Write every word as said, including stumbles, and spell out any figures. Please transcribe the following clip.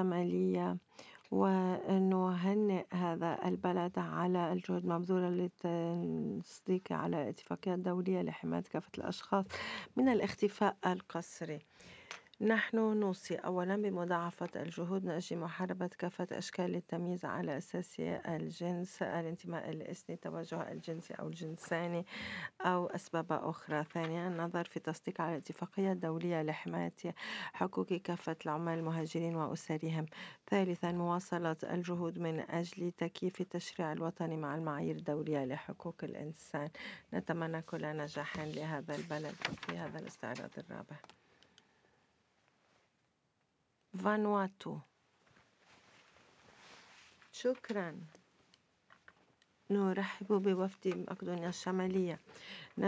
الشمالية ونهنئ هذا البلد على الجهود المبذولة للتصديق على الاتفاقية الدولية لحماية كافة الأشخاص من الاختفاء القسري. نحن نوصي أولا بمضاعفة الجهود من أجل محاربة كافة أشكال التمييز على أساس الجنس، الانتماء الإثني، التوجه الجنسي أو الجنساني أو أسباب أخرى. ثانيا النظر في التصديق على الاتفاقية الدولية لحماية حقوق كافة العمال المهاجرين وأسرهم. ثالثا مواصلة الجهود من أجل تكييف التشريع الوطني مع المعايير الدولية لحقوق الإنسان. نتمنى كل نجاح لهذا البلد في هذا الاستعراض الرابع. فانواتو. شكرا. نرحب بوفد مقدونيا الشمالية.